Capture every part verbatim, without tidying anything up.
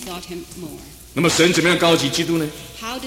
那么神怎么样高级基督呢？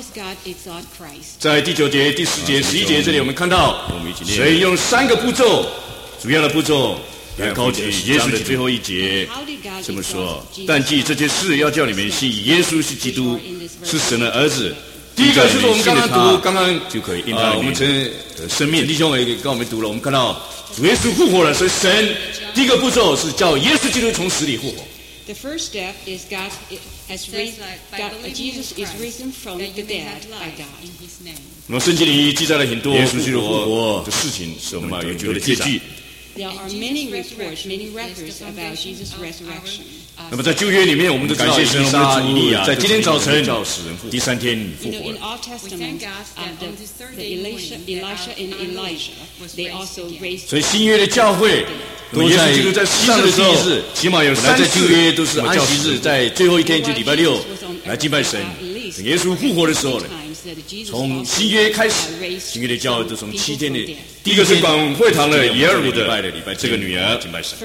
在第九节、第十节、十一节这里，我们看到神用三个步骤，主要的步骤来高举耶稣的最后一节这么说：但记这些事，要叫你们信耶稣是基督，是神的儿子。第一个就是我们刚刚读，刚刚就可以印到我们成生命弟兄也跟我们读了，我们看到主耶稣复活了，所以神第一个步骤是叫耶稣基督从死里复活。 The first step is God has raised, God, Jesus is risen from the dead by God. 那么圣经里记载了很多耶稣基督复活的事情，是我们有有的记记。 There are many reports, many records about Jesus' resurrection. 那么在旧约里面，我们都知道以利沙、以利亚在今天早晨第三天复活了。 In Old Testament, the Elisha, Elisha and Elijah, they also raised. 所以新约的教会都在基督在世上的时候，起码有三次在旧约都是安息日，在最后一天就礼拜六来敬拜神。等耶稣复活的时候呢，从新约开始，新约的教会都从七天的第一个是管会堂的耶尔鲁的这个女儿敬拜神，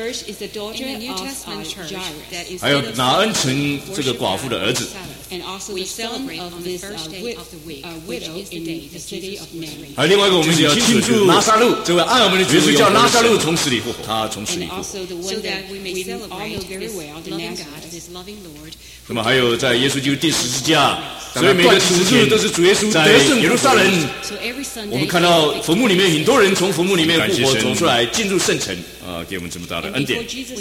还有拿恩城这个寡妇的儿子，还有另外一个我们要庆祝拿撒路，这位按我们的主是叫拿撒路从死里复活，他从死里复活。那么还有在耶稣基督第十字架，所以每个主日都是主耶稣得胜耶路撒冷。我们看到坟墓里面很多人从坟墓里面复活走出来，进入圣城，啊，给我们这么大的恩典。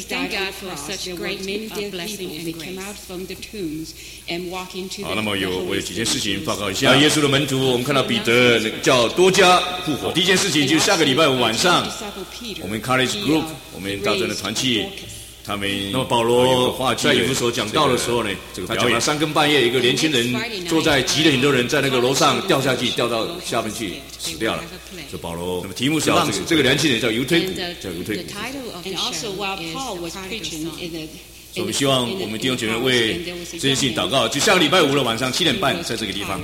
好，那么有我有几件事情报告一下。耶稣的门徒，我们看到彼得叫多加复活。第一件事情就是下个礼拜五晚上，我们 College Group， 我们大专的团契。他们那么保罗在以弗所讲道的时候呢，他讲了三更半夜，一个年轻人坐在挤了很多人在那个楼上掉下去，掉到下面去死掉了。就保罗，那么题目是叫这个这个年轻人叫犹推古，叫犹推古。所以我们希望我们弟兄姐妹为这件事情祷告。就下个礼拜五的晚上七点半，在这个地方。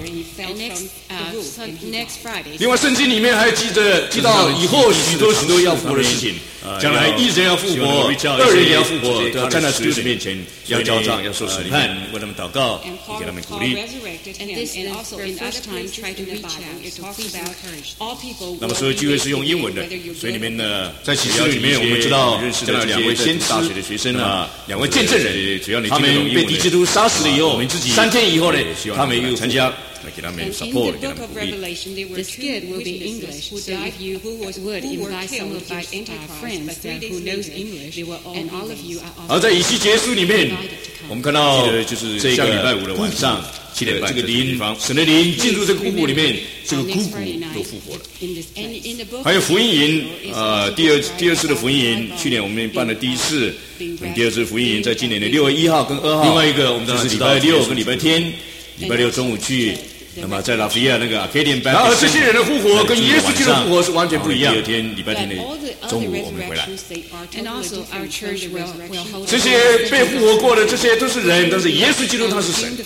另外，圣经里面还记着记到以后许多许多要复活的事情，将来一人要复活，二人也要复活，都要站在主的面前，要交账，要受审判，为他们祷告，给他们鼓励。那么，所有聚会是用英文的，所以里面呢，在启示里面我们知道认识的两位先大学的学生啊，两位见证人，只要你他们被敌基督杀死了以后，我们自己三天以后呢，他们又参加，来给他们 support， 给他们鼓励。 The skit will be English, so if you who was would invite some of your friends who knows English, and all of you are also. 而在以西结书里面，我们看到就是这个礼拜五的晚上七点半，这个灵神的灵进入这个枯骨里面，这个枯骨都复活了。还有福音营，呃，第二第二次的福音营，去年我们办了第一次，第二次福音营在今年的六月一号跟二号。另外一个我们当然是礼拜六跟礼拜天，礼拜六中午去。那么在拉菲亚那个 Arcadian Baptist， 然后这些人的复活跟耶稣基督的复活是完全不一样。第二天礼拜天的中午我们回来。这些被复活过的这些都是人，但是耶稣基督他是神。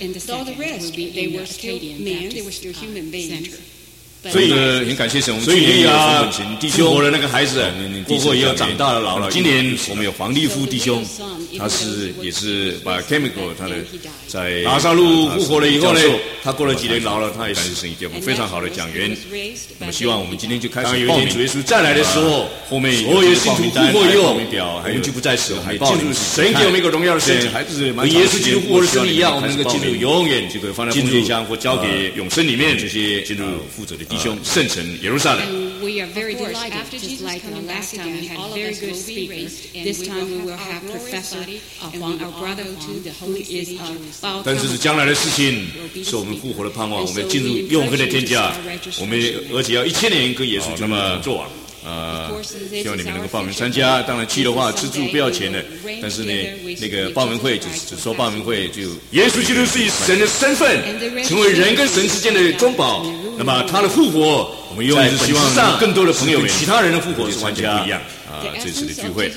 所以很感谢神，我们去年有很勤弟兄复活了那个孩子，过后也有长大了老了。今年我们有黄立夫弟兄，他是也是把 chemical 他的在拿撒路复活了以后呢，他过了几年老了，他也是神给我们非常好的讲员。我们希望我们今天就开始报名。主耶稣再来的时候，后面所有信徒复活以后，我们就不再死，我们进入神给我们一个荣耀的圣城，跟耶稣基督复活的时候一样，我们能够进入永远这个放在进入箱或交给永生里面这些进入负责的弟兄圣城耶路撒冷。 We are very delighted, just like the last time we had very good speakers. This time we will have Professor Huang, our brother Huang, who is about. 但是将来的事情是我们复活的盼望，我们进入永恒的天家，我们而且要一千年跟耶稣那么做完。呃，希望你们能够报名参加。当然去的话，吃住不要钱的。但是呢，那个报名会只只说报名会就耶稣基督是以神的身份成为人跟神之间的中保。那么他的复活，我们永远是希望更多的朋友们，其他人的复活是完全不一样。啊，这次的聚会。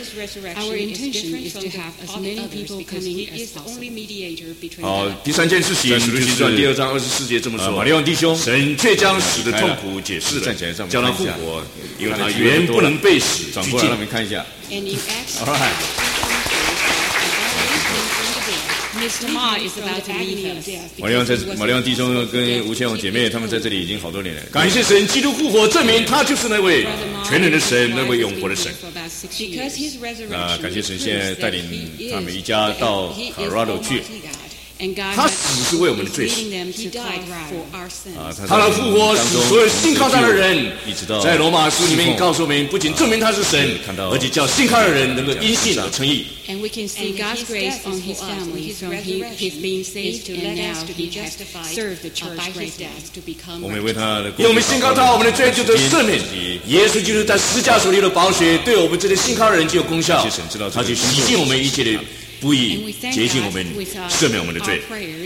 好，第三件事情，《使徒行传》第二章二十四节这么说：马利旺弟兄，神却将死的痛苦解释了，叫他复活，因为他原不能被死。转过来，让我们看一下。All right。 马利昂在马利昂弟兄跟吴千王姐妹，他们在这里已经好多年了。感谢神，基督复活，证明他就是那位全能的神，那位永活的神。那感谢神，现在带领他们一家到 Colorado 去。他死是为我们的罪死，啊，他的复活使所有信靠他的人，在罗马书里面告诉我们，不仅证明他是神，而且叫信靠的人能够因信而称义。 And we can see God's grace on his family from his being saved and now he has served the church by his death to become. 我们为他的， 因为我们信靠他，我们的罪就得赦免。耶稣基督在十字架所流的宝血，对我们这些信靠的人就有功效，他就洗净我们一切的不义，洁净我们，赦免我们的罪。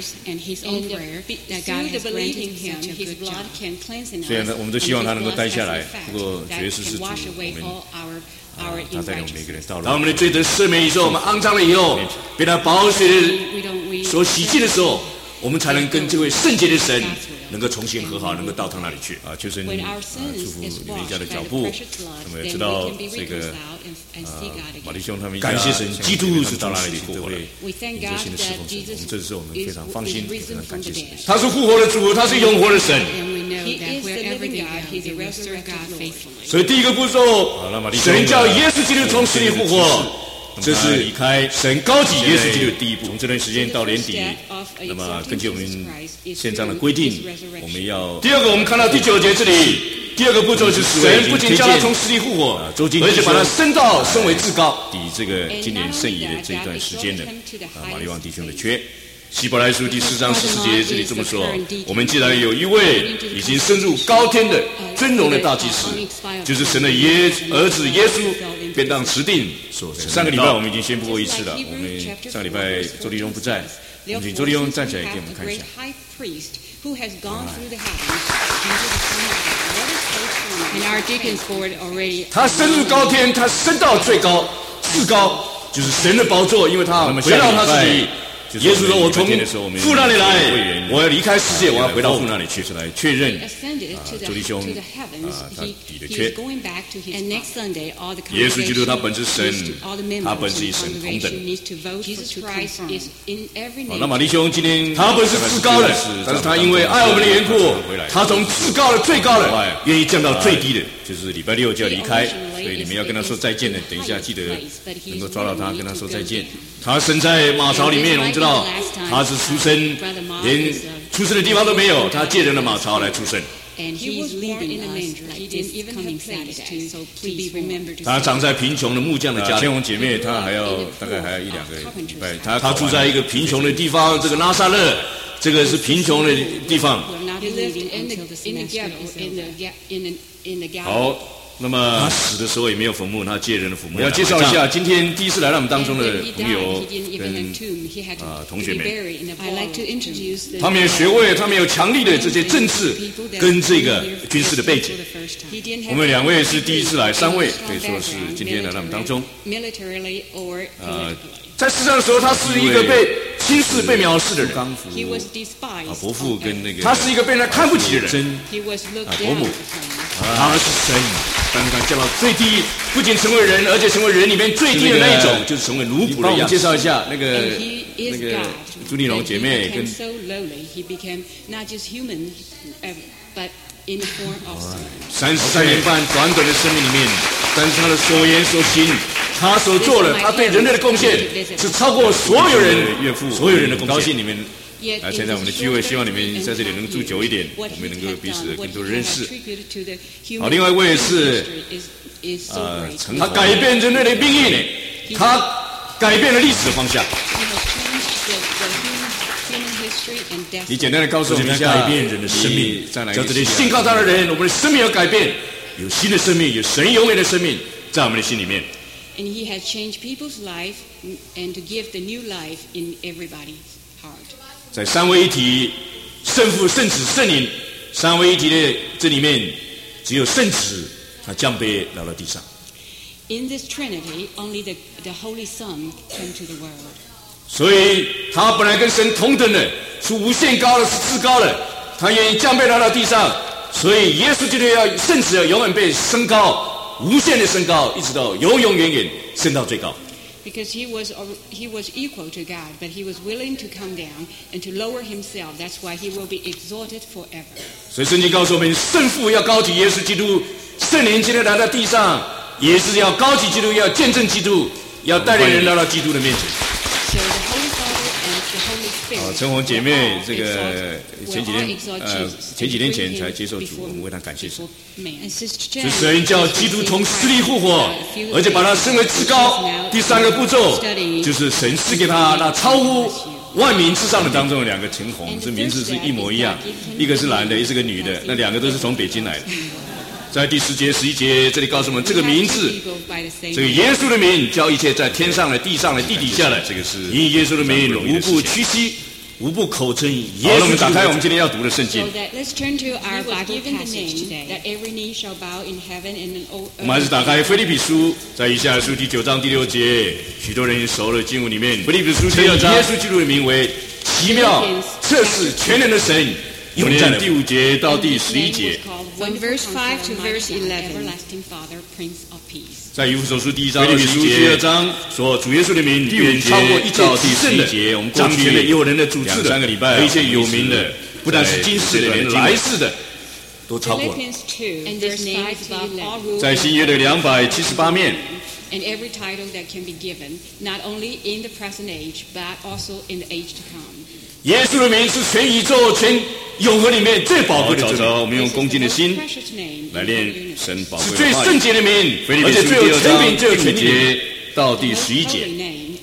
虽然我们都希望他能够待下来，不过绝世是主，我们。啊、他带领我们每个人到了。当我们的罪得赦免以后，我们肮脏了以后，被他宝血所洗净的时候，我们才能跟这位圣洁的神能够重新和好，能够到他那里去。啊，求神啊祝福你们一家的脚步。那么也知道这个啊马弟兄他们一家，感谢神，基督是到那里复活了，你这新的侍奉神，我们这是我们非常放心，也非常感谢神。他是复活的主，他是永活的神。所以第一个步骤，神叫耶稣基督从死里复活，这是离开神高举耶稣基督的第一步。从这段时间到年底，那么根据我们宪章的规定，我们要第二个，我们看到第九节这里，第二个步骤是神不仅叫他从死里复活，而且把他升到升为至高。抵这个今年圣仪的这一段时间的啊马利旺弟兄的缺。希伯来书第四章十四节这里这么说：我们既然有一位已经升入高天的尊荣的大祭司，就是神的耶儿子耶稣，便当持定。上个礼拜我们已经宣布过一次了，我们上个礼拜周立荣不在，我们请周立荣站起来给我们看一下。他升入高天，他升到最高至高，就是神的宝座，因为他回到他自己。耶稣说：“我从父那里来，我要离开世界，我要回到父那里去，是来确认啊，周弟兄啊，他底的缺。耶稣基督他本是神，他本是与神同等。好，那马弟兄今天他本是至高的，但是他因为爱我们的缘故，他从至高的最高的，愿意降到最低的，就是礼拜六就要离开。所以你们要跟他说再见的，等一下记得能够抓到他，跟他说再见。他生在马槽里面，我们知道。”他是出生，连出生的地方都没有，他借人的马槽来出生。他长在贫穷的木匠的家，千王姐妹，他还要大概还要一两个礼拜。他他住在一个贫穷的地方，这个拉萨勒，这个是贫穷的地方。好。那么他死的时候也没有坟墓，他借人的坟墓。我要介绍一下今天第一次来到我们当中的朋友跟啊、呃、同学们，他们有学位，他们有强力的这些政治跟这个军事的背景。我们两位是第一次来，三位可以说是今天来到我们当中。呃，在世上的时候，他是一个被轻视、被藐视的人。啊，伯父跟那个，他是一个被人看不起的人。啊，伯母，他是神。当他降到最低，不仅成为人，而且成为人里面最低的那一种，就是成为奴仆的样子。帮我们介绍一下那个那个朱丽蓉姐妹跟。三十三年半短短的生命里面，但是他的所言所行，他所做的，他对人类的贡献是超过所有人岳父所有人的贡献。高兴你们来参加我们的聚会，希望你们在这里能住久一点，我们能够彼此更多认识。好，另外一位是呃，他改变人类的命运，他改变了历史的方向。你简单的告诉我们一下，改变人的生命，在这里信靠他的人，我们的生命要改变，有新的生命，有神永远的生命在我们的心里面。 And he has changed people's life and to give the new life in everybody's heart. 在三位一体，圣父、圣子、圣灵，三位一体的这里面，只有圣子他降卑来到地上。 In this Trinity, only the the Holy Son came to the world. 所以他本来跟神同等的，是无限高的，是至高的，他愿意降卑来到地上。所以耶稣基督要圣子要永远被升高，无限的升高，一直到永永远远升到最高。 Because he was he was equal to God, but he was willing to come down and to lower himself. That's why he will be exalted forever. 所以圣经告诉我们，圣父要高举耶稣基督，圣灵今天来到地上，也是要高举基督，要见证基督，要带领人来到基督的面前。 So the Holy Father and the Holy Spirit. 好，陈红姐妹，这个前几天呃前几天前才接受主，我们为她感谢神。是神叫基督从死里复活，而且把他升为至高。第三个步骤就是神赐给他那超乎万民之上的当中有两个陈红，这名字是一模一样，一个是男的，一个是个女的，那两个都是从北京来的。在第十节、十一节，这里告诉我们，这个名字，这个耶稣的名，叫一切在天上的、地上的、地底下的，这个是因耶稣的名，无不屈膝，无不口称耶稣。好，我们打开我们今天要读的圣经。我们还是打开腓立比书，在以下书第九章第六节，许多人熟了经文里面，腓立比书第二章，耶稣基督的名为奇妙、测试全能的神。我们在第五节到第十一节。 From verse five to verse eleven, everlasting Father, Prince of Peace. 在以弗所书第一章二十一节，第二章说主耶稣的名，第五节超过一到第十一节，我们掌权的、有人的、主治的，三个礼拜，一切有名的，不但是今世的，连来世的，都超过了。在新约的两百七十八面。 And every title that can be given, not only in the present age, but also in the age to come. 耶稣的名是全宇宙、全永恒里面最宝贵的名。我们用恭敬的心来念神宝贵的话语，是最圣洁的名，而且最有权柄、最有权力到第十一节。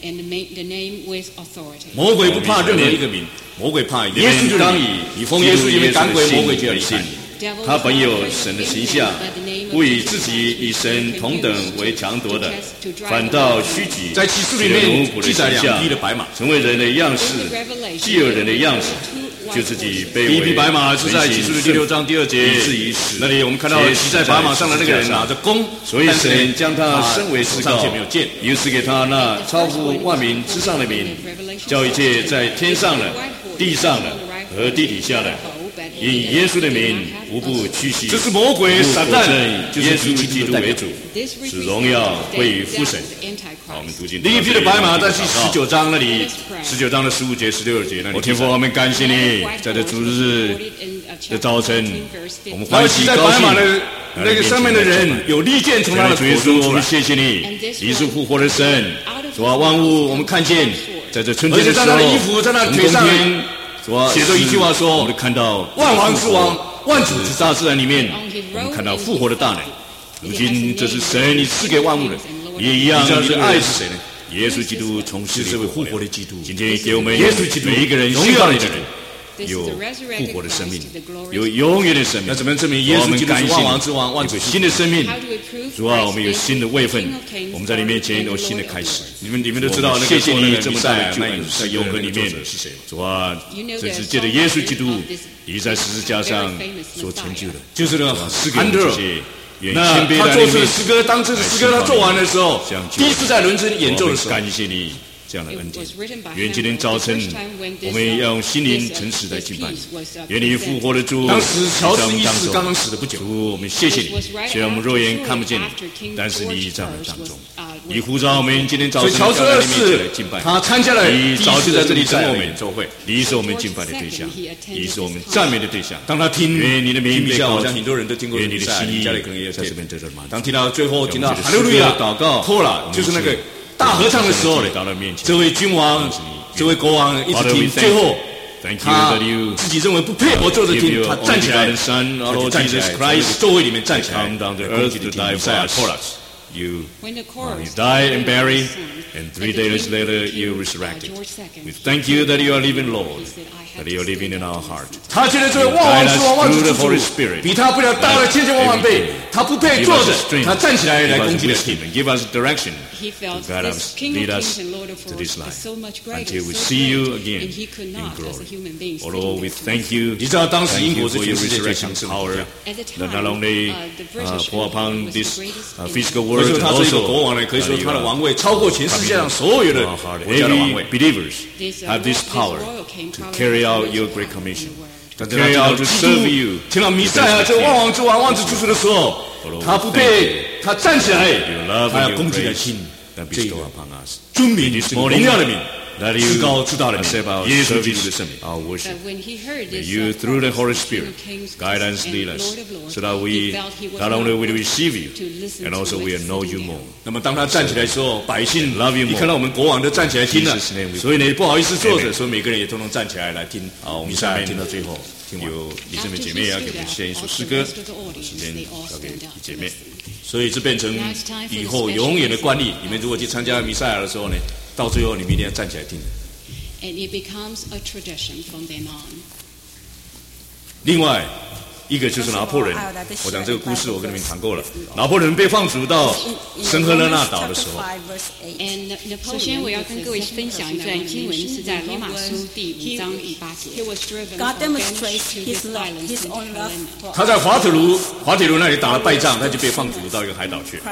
魔鬼不怕任何一个名，魔鬼怕耶稣就当以你奉耶稣因为赶鬼，魔鬼就要信你。他本有神的形象，不以自己与神同等为强夺的，反倒虚举，在启示里面记载两匹的白马，成为人的样式，既有人的样子，就自己卑微。第一匹白马是在启示录第六章第二节，那里我们看到骑在白马上的那个人拿着弓，所以神将他升为至高，又赐给他那超乎万民之上的名，叫一切在天上的、地上的和地底下的。以耶稣的名无不屈膝，这是魔鬼撒旦耶稣基督为主，使荣耀归于父神。好，我们读经。第一匹的白马在第十九章那里，十九章的十五节、十六节那里。我天父，我们感谢你，在这主日的早晨，我们欢喜高兴。那个上面的人有利剑从他的口中出来。我们谢谢你，你是复活的神，主啊，万物我们看见，在这春天的时候，而且在他的衣服，在他腿上。写着一句话说，我们看到万王之王、万主之大自然里面，我们看到复活的大能。如今这是神你赐给万物的，也一样，你的爱是谁呢？耶稣基督从死里这位复活的基督，今天给我们耶稣基督每一个人需要的人。有复活的生命，有永远的生命。那怎么样证明耶稣基督是万王之王、万主新的生命？主啊，我们有新的位分，我们在你面前有新的开始。你们你们都知道，谢谢你这么大的救恩在永恒里面是谁？主啊，这是借着耶稣基督你在十字架上所成就的，就是那个安德尔。那他做这个诗歌，当这个诗歌他做完的时候，第一次在伦敦演奏的时候，感谢你。这样的恩典，愿今天早晨我们要用心灵诚实来敬拜你。愿你复活的主，当时乔治一世刚刚死了不久，主，我们谢谢你。虽然我们肉眼看不见你，但是你在我们当中。你呼召我们今天早晨乔治二世敬拜，他参加了，你早就在这里等我们演奏会，你是我们敬拜的对象，你是我们赞美的对象。当他听愿你的名被高，像很多人都听过，愿你的心意家里可能也在这边得到满足。当听到最后听到哈利路亚祷告，破了，就是那个。大合唱的时候，这位君王、这位国王一直听，最后他自己认为不配我坐着听，他站起来，他就站起来，座位里面站起来，而且就来赛亚托拉斯。You, you died and buried, and three days later you resurrected. We thank you that you are living, Lord, that you are living in our heart. 他觉得这位万王之王、万主之主，比他不了大了千千万万倍。他不配坐着，他站起来来攻击了你们。Give us direction to guide us, lead us to this life until we see you again in glory. Oh Lord, we thank you. 你知道当时英国是全世界最强盛的国家， not only pour upon this physical world. 可以说他是一个国王呢，可以说他的王位超过全世界上所有的国家的王位。Believers have this power to carry out your great commission, to carry out to serve you. 听到弥赛亚这万王之王、万主之主的时候，他不配，他站起来，他要攻击的心， 这个尊名这个荣耀的名。至高至大的名，耶稣基督的圣名。Our worship. May you, through the Holy Spirit, guide us, lead us, so that we not only will receive you, and also we know you more. 那么当他站起来的时候，百姓 love you more. 一看到我们国王都站起来听了，所以呢不好意思坐着，所以每个人也通通站起来来听。好，我们下面听到最后，有弟兄们姐妹要给我们献一首诗歌，时间交给姐妹。所以这变成以后永远的惯例。你们如果去参加弥赛亚的时候呢？到最后，你们一定要站起来听。 And it becomes a tradition from then on. 另外一个就是拿破仑，我讲这个故事我跟你们谈过了。拿破仑被放逐到圣赫勒纳岛的时候， 首先我要跟各位分享一段经文，是在罗马书第五章第八节。 他在滑铁卢滑铁卢那里打了败仗，他就被放逐到一个海岛去。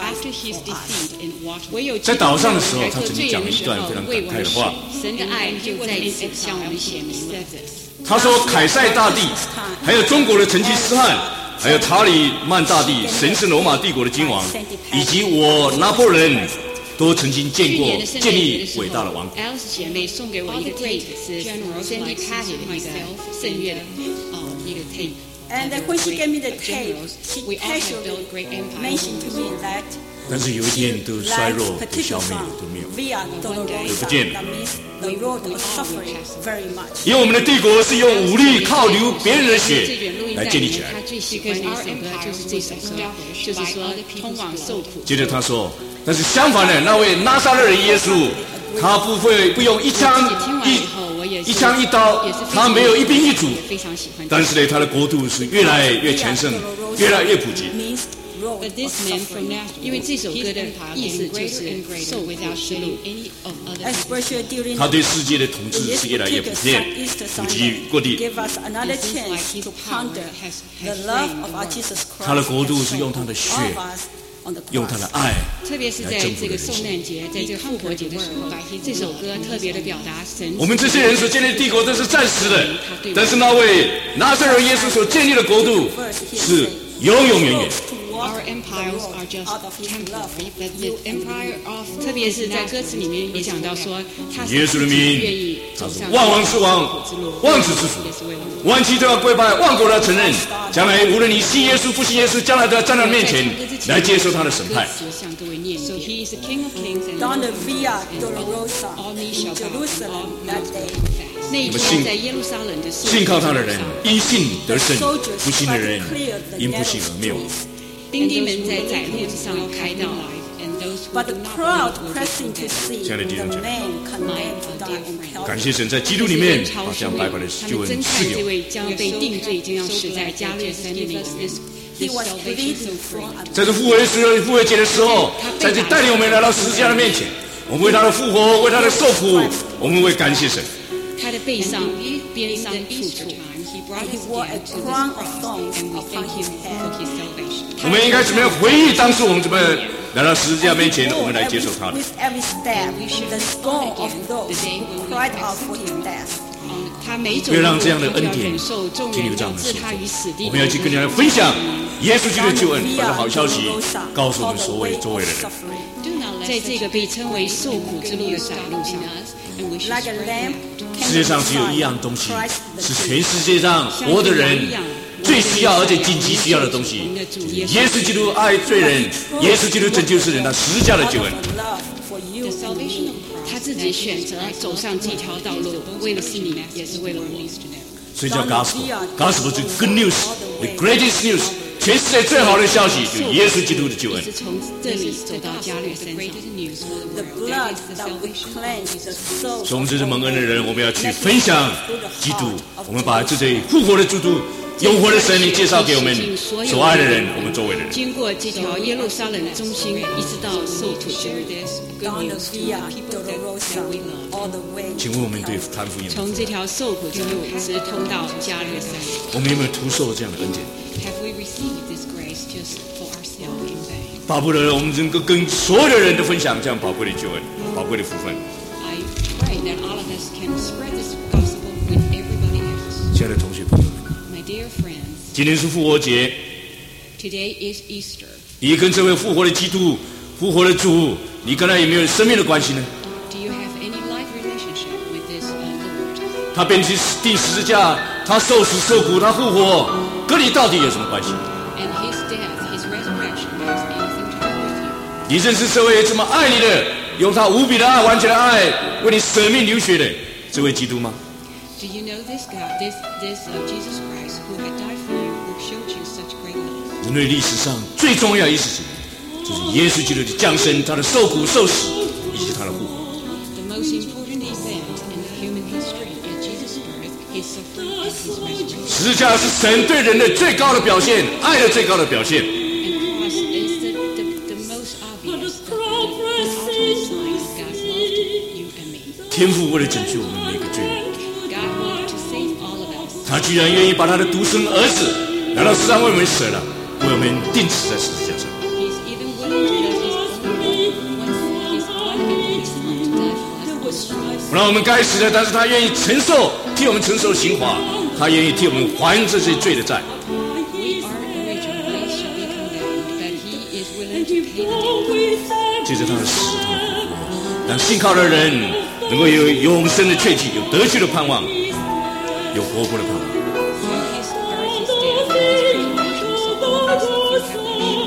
在岛上的时候，他曾经讲了一段非常感慨的话。 神的爱就在此向我们显明了。 他说：“凯塞大帝，还有中国的成吉思汗，还有查理曼大帝，神圣罗马帝国的君王，以及我拿破仑，都曾经见过建立伟大的王国。” Alice 姐妹送给我一个 tape， 是 Sandy Patty 的一个圣乐的哦一个 tape。 And when she gave me the tape, she casually mentioned to me that. 但是有一天都衰弱，都消灭了，都没有，都不见了。因为我们的帝国是用武力靠流别人的血来建立起来。 他最喜欢的一首歌就是这首歌，就是说通往受苦。 接着他说，但是相反的，那位拿撒勒人耶稣，他不会不用一枪一一枪一刀，他没有一兵一卒，但是呢，他的国度是越来越强盛，越来越普及。 But this man from Nazareth, 因为这首歌的意思就是受苦之路。 他对世界的统治是越来越普遍，普及各地。他的国度是用他的血，用他的爱。 特别是在这个受难节，在这个复活节的时候，这首歌特别的表达神。 我们这些人所建立的帝国都是暂时的，但是那位拿撒勒耶稣所建立的国度是永永远远。 Our empires are just temporary, but the empire of 特别是在歌词里面也讲到说，他是愿意走上万王之王，万子之主，万期都要跪拜，万国都要承认。将来无论你信耶稣不信耶稣，将来都要站在面前来接受他的审判。 向各位念 So he is the King of Kings and Down the Via Dolorosa in Jerusalem that day. 那一天在耶路撒冷的信靠他的人因信得胜，不信的人因不信而灭亡。 兵丁们在窄路之上开道， But the crowd pressing to see the man condemned to die. 感谢神在基督里面把这样白白的救恩赐给我。 这位将被定罪、将要死在加略山的那个人。 He was bleeding from. 在这复活时、复活节的时候，在这带领我们来到十字架的面前，我们为他的复活，为他的受苦，我们为感谢神。 他的背上鞭伤处处。 He wore a crown of thorns upon his head. 我们应该怎么样回忆当时我们怎么来到十字架面前，我们来接受他的。 With every step, the scorn of those who cried out for his death. 他每走不要让这样的恩典停留在我们手中。我们要去跟人家分享耶稣基督的救恩，把这好消息告诉我们所有周围的人。 在这个被称为受苦之路的窄路上， 世界上只有一样东西，是全世界上活的人最需要而且紧急需要的东西，耶稣基督爱罪人，耶稣基督拯救世人，他十字架的救恩。 他自己选择走上这条道路，为了是你，也是为了我。 所以叫 gospel，gospel 是 good news，the greatest news， 全世界最好的消息就是耶稣基督的救恩。 是从这里走到加略山上。 所以我们这是蒙恩的人，我们要去分享基督，我们把这些复活的基督。永活的神灵介绍给我们所爱的人，我们周围的人。 经过这条耶路撒冷的中心，一直到受苦之路。 请问我们对贪腐有没有？ 从这条受苦之路直通到加略山。 我们有没有徒受这样的恩典？巴不得我们能够跟所有的人都分享这样宝贵的救恩、宝贵的福分。亲爱的同学朋友们。 Dear friends, 今天是复活节。 Today is Easter. 你跟这位复活的基督复活的主，你跟他有没有生命的关系呢？ Do you have any life relationship with this uh, Lord? 他被钉十字架，他受死受苦，他复活，跟你到底有什么关系？ And his death, his resurrection has anything to do with you? 你认识这位这么爱你的，用他无比的爱、完全的爱为你舍命流血的这位基督吗？ Do you know this God, this this uh, Jesus Christ, who had died for you, who showed you such great love? 人类历史上最重要的一事情，就是耶稣基督的降生、他的受苦受死以及他的复活。 The most important event in human history is Jesus' birth, his suffering, and his resurrection. 十字架是神对人的最高的表现，爱的最高的表现。 And cross is the, the, the most obvious, the, the, the ultimate sign of God's love to you and me. 天父为了拯救我们每个罪人， God wanted to save all of us. 他居然愿意把他的独生儿子来到世上为我们舍了，为我们钉死在十字架上。 He's even willing to let his only one, his one and only son to die for us. 不然我们该死的，但是他愿意承受，替我们承受刑罚，他愿意替我们还这些罪的债。 We are originally shall be condemned, but he is willing to pay the debt. 借着他的死，他的复活，让信靠的人能够有永生的确据，有得救的盼望，有活泼的盼望。 Through his birth, his death, and his resurrection, so all of us can have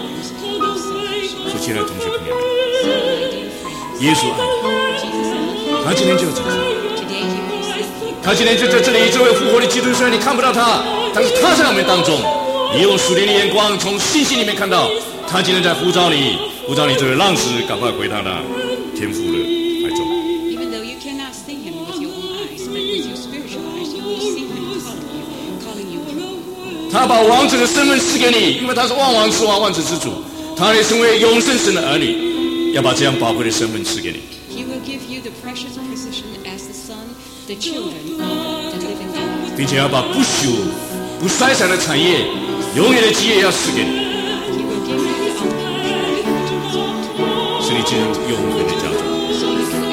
the assurance of salvation. 说，亲爱的同学朋友们， So, my dear friends, 耶稣爱你， Jesus loves 他今天就要拯救你。 you. Today he will save you. 他今天就在这里，这位复活的基督，虽然你看不到他，但是他在我们当中。你用属灵的眼光，从信息里面看到，他今天在呼召你，呼召你这位浪子，赶快回他的天父的怀中。 Even though you cannot see him with your own eyes, but with your spiritual eyes, you will see him calling you, calling you home. 他把王子的身份赐给你，因为他是万王之王、万子之主，他也成为永生神的儿女，要把这样宝贵的身份赐给你。 He will give you the precious position as the son, the children of the living God. 并且要把不朽、不衰残的产业、永远的基业要赐给你， He will give you the unconditional inheritance, 使你进入永恒的家中。 so you can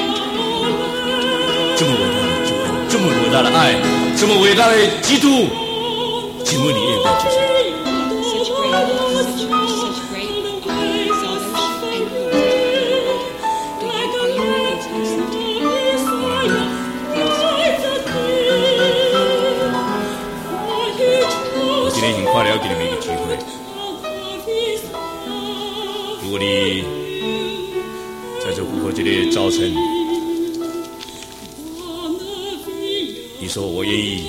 enter. 这么伟大的救恩，这么伟大的爱，这么伟大的基督，请问你愿不愿意接受？ Such great love, such, such great uh, salvation and glory. Do you, are you willing to accept it? 我今天很快的要给你们一个机会，如果你在这复活节的早晨，你说我愿意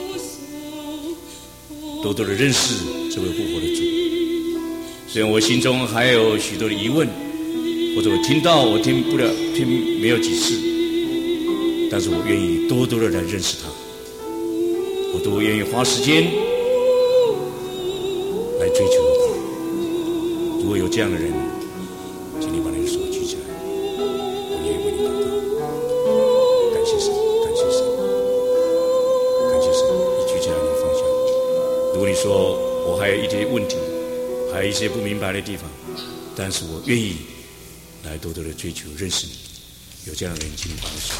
多多的认识这位复活的主，虽然我心中还有许多的疑问，或者我听到我听不了，听没有几次，但是我愿意多多的来认识他，我都愿意花时间来追求他。如果有这样的人，请你把你的手举起来，我愿意为你祷告。感谢神，感谢神，感谢神！你举起来，你放下。如果你说我还有一些问题，还有一些不明白的地方，但是我愿意来多多的追求认识你。有这样的人，请你把你手。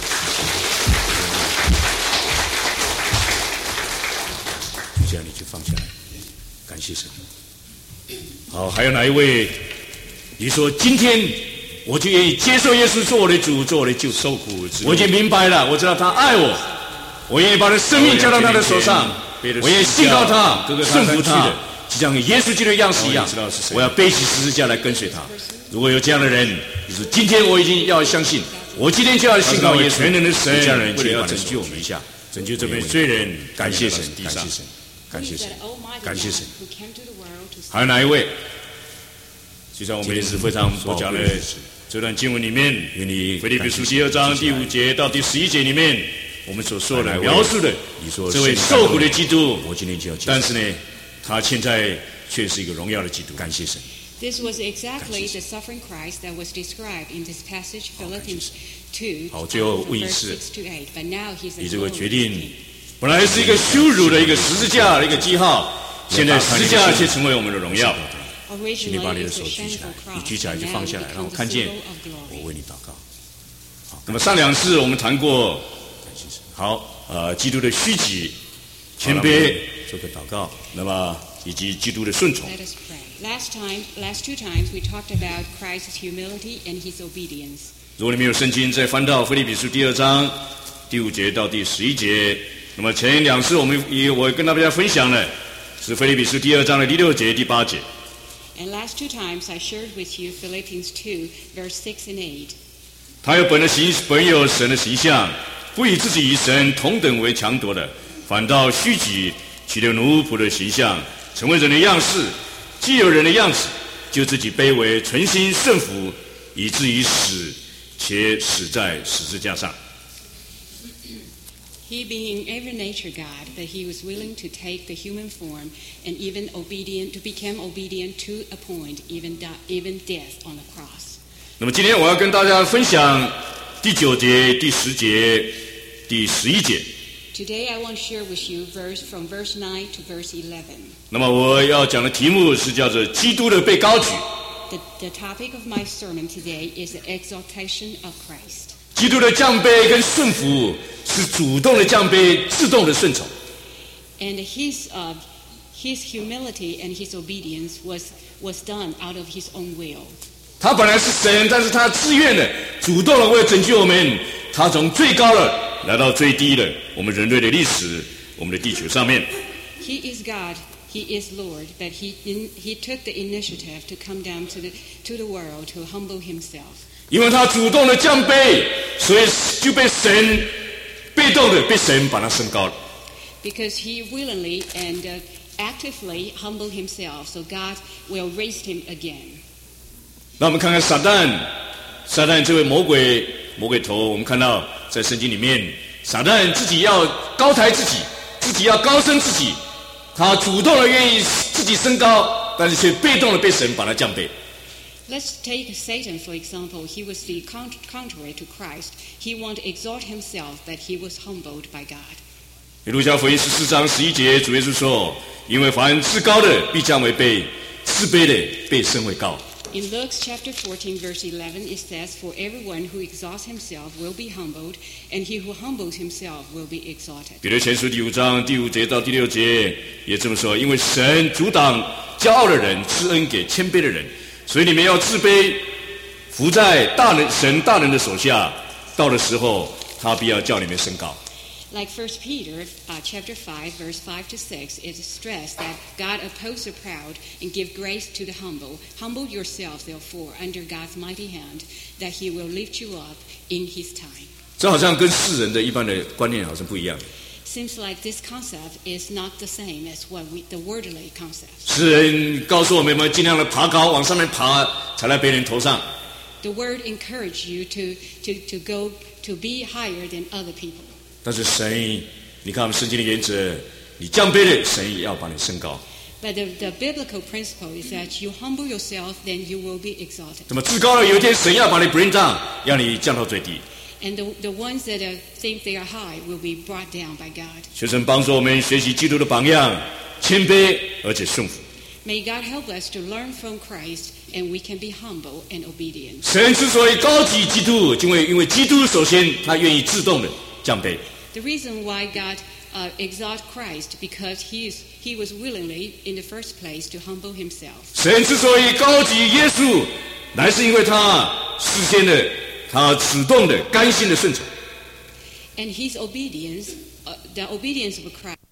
举起来，你就放下来。感谢神。好，还有哪一位？你说今天我就愿意接受耶稣做我的主，做我的救受苦。我已经明白了，我知道他爱我，我愿意把他生命交到他的手上，我愿意信靠他，顺服他，就像耶稣基督的样式一样。我要背起十字架来跟随他。如果有这样的人，你说今天我已经要相信，我今天就要信靠耶稣全能的神，这样的人为了要拯救我们一下，拯救这边罪人。感谢神，感谢神，感谢神，感谢神。还有哪一位？就像我们也是非常所讲的这段经文里面，腓立比书第二章第五节到第十一节里面，我们所说的描述的，这位受苦的基督，但是呢，他现在却是一个荣耀的基督。感谢神。 This was exactly the suffering Christ that was described in this passage, Philippians two, verse six to eight. But now he's 你这个决定，本来是一个羞辱的一个十字架的一个记号，现在十字架却成为我们的荣耀。请你把你的手举起来，你举起来就放下来，让我看见，我为你祷告。好，那么上两次我们谈过，好，呃，基督的虚己、谦卑，做个祷告。那么以及基督的顺从。 Let us pray. Last time, last two times, we talked about Christ's humility and his obedience. 如果你没有圣经，再翻到腓立比书第二章第五节到第十一节。那么前两次我们也我跟大家分享了，是腓立比书第二章的第六节、第八节。 And last two times, I shared with you Philippians two, verse six and eight. 他有本的形，本有神的形象，不以自己与神同等为强夺的，反倒虚己，取了奴仆的形象，成为人的样式。既有人的样子，就自己卑微，存心顺服，以至于死，且死在十字架上。 He being ever nature God, but he was willing to take the human form and even obedient to become obedient to a point, even di- even death on the cross. 那么今天我要跟大家分享第九节、第十节、第十一节。 Today I want to share with you verse from verse nine to verse eleven. 那么我要讲的题目是叫做基督的被高举。 The, the topic of my sermon today is the exaltation of Christ. 基督的降卑跟顺服是主动的降卑，自动的顺从。 And his uh, his humility and his obedience was was done out of his own will. 他本来是神，但是他自愿的、主动的为了拯救我们，他从最高的来到最低的我们人类的历史、我们的地球上面。 He is God, he is Lord, but he in, he took the initiative to come down to the to the world to humble himself. 因为他主动的降卑，所以就被神被动的被神把他升高了。 Because he willingly and uh, actively humbled himself, so God will raise him again. 那我们看看撒旦，撒旦这位魔鬼魔鬼头，我们看到在圣经里面，撒旦自己要高抬自己，自己要高升自己，他主动的愿意自己升高，但是却被动的被神把他降卑。 Let's take Satan, for example. He was the cont- contrary to Christ. He wanted to exalt himself, but he was humbled by God. 路加福音十四章十一节，主耶稣说：“因为凡自高的必降为卑，自卑的被升为高。” In Luke chapter fourteen, verse eleven, it says, "For everyone who exalts himself will be humbled, and he who humbles himself will be exalted." 彼得前书第五章第五节到第六节也这么说：“因为神阻挡骄傲的人，施恩给谦卑的人，所以你们要自卑，服在大人神大人的手下。到的时候，他必要叫你们升高。” Like First Peter uh, chapter five, verse five to six, it is stressed that God opposes the proud and give grace to the humble. Humble yourselves, therefore, under God's mighty hand, that he will lift you up in his time. 这好像跟世人的一般的观念好像不一样。 Seems like this concept is not the same as what we, the worldly concept. 世人告诉我们，我们尽量的爬高，往上面爬，踩在别人头上。 The word encourages you to, to, to go to be higher than other people. 但是神，你看我们圣经的原则，你降卑了，神也要把你升高。 But the, the biblical principle is that you humble yourself, then you will be exalted. 那么至高了，有一天神要把你 bring down， 让你降到最低。 And the, the ones that are, think they are high will be brought down by God. 求神帮助我们学习基督的榜样，谦卑而且顺服。 May God help us to learn from Christ, and we can be humble and obedient. 神之所以高举基督，因为因为基督首先他愿意自动的降卑。 The reason why God uh, exalts Christ because he is he was willingly in the first place to humble himself. 神之所以高举耶稣，乃是因为他事先的，他主动的、甘心的顺从。 And his obedience, uh, the obedience of Christ